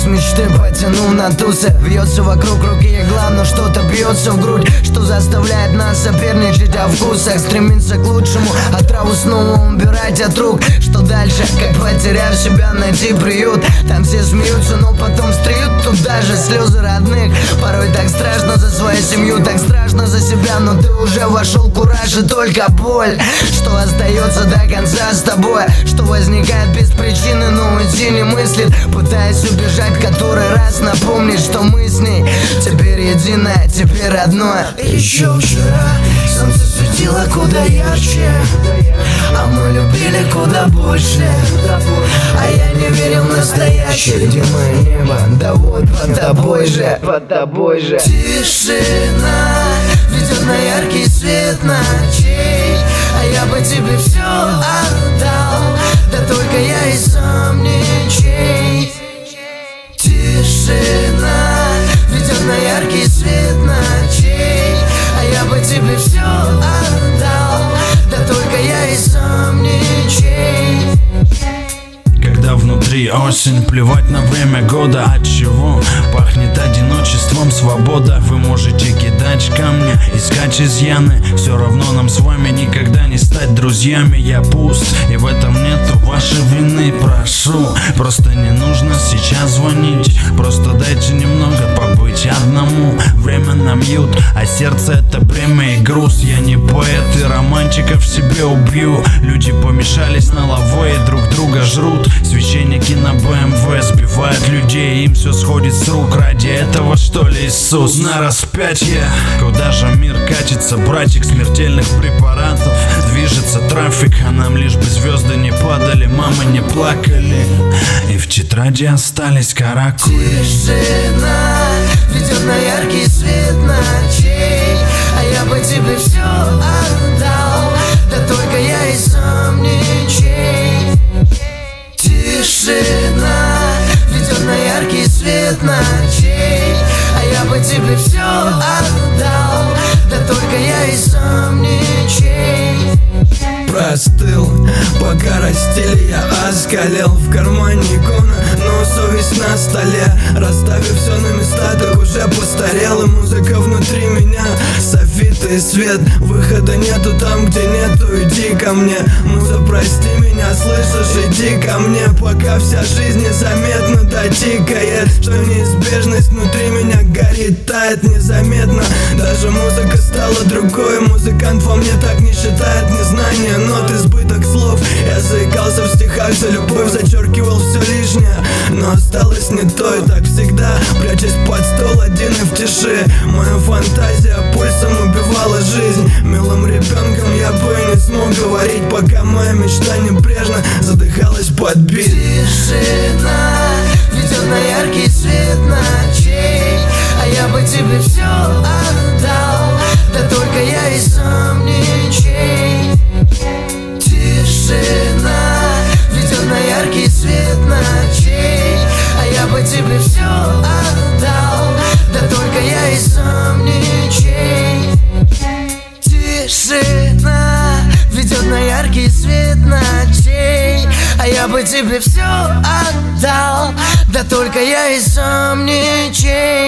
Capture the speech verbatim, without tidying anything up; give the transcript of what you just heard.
мечты потянул на тусы. Вьется вокруг руки, и главное, что-то бьется в грудь, что заставляет нас соперничать о вкусах, стремиться к лучшему, а траву снова убирать от рук. Что дальше, как потеряв себя, найти приют? Там все смеются, но потом стреют. Тут даже слезы родных. Порой так страшно за свою семью, так страшно за себя, но ты уже вошел, кураж и только боль. Что остается до конца с тобой, что возникает без причины, но уйти не мыслит, пытаясь убежать который раз, напомнить, что мы с ней теперь единое, теперь родное. Еще вчера солнце светило куда ярче, а мы любили куда больше, а я не верил в настоящее, где мое небо, да вот под тобой же, под тобой же. Тишина ведет на яркий свет ночей, а я бы тебе все отдал, да только я и сам ничей. Тишина ведет на яркий свет ночей, а я бы тебе все отдал, да только я и сам ничей. Когда внутри осень, плевать на время года. От чего пахнет одиночеством свобода? Вы можете кидать камни, искать изъяны, все равно нам с вами никогда не стать друзьями. Я пуст, и в этом нету вашей вины. Прошу, просто не нужно сейчас звонить, просто дайте немного побыть одному. Время на мьют, а сердце это бремя и груз. Я не поэт и романтика в себе убью. Люди помешались на лавое, друг друга жрут. Священники на бэ эм вэ сбивают людей, им все сходит с рук. Ради этого что ли Иисус на распятие? Куда же мир катится, братик, смертельных препаратов? Движется трафик, а нам лишь бы звезды не падали, мамы не плакали, и в тетради остались каракули. Тишина ведет на яркий свет ночей, а я бы тебе все отдал, да только я и сам ничей. Тишина ведет на яркий свет ночей, а я бы тебе все отдал, да только я и сам ничей. Простыл, пока растили, я оскалел. В кармане икона, но совесть на столе. Расставив все на места, так уже постарел. И музыка внутри меня, софиты и свет. Выхода нету там, где нету, иди ко мне. Муза, прости меня, слышишь, иди ко мне. Пока вся жизнь незаметно дотикает, что неизбежность внутри меня горит, тает незаметно. Даже музыка стала другой, музыкант во мне так не считает незнание нот, избыток слов. Я заикался в стихах за любовь, зачеркивал все лишнее, но осталось не то, и так всегда, прячась под стол один и в тиши. Моя фантазия пульсом убивала жизнь. Милым ребенком я бы и не смог говорить, пока моя мечта небрежно задыхалась под бит. Тишина ведет на яркий свет ночей, а я бы тебе все отдал, да только я и сам ничей. Тишина ведет на яркий свет ночей, а я бы тебе все отдал, да только я и сам ничей. Тишина ведет на яркий свет ночей, а я бы тебе все отдал, да только я и сам ничей.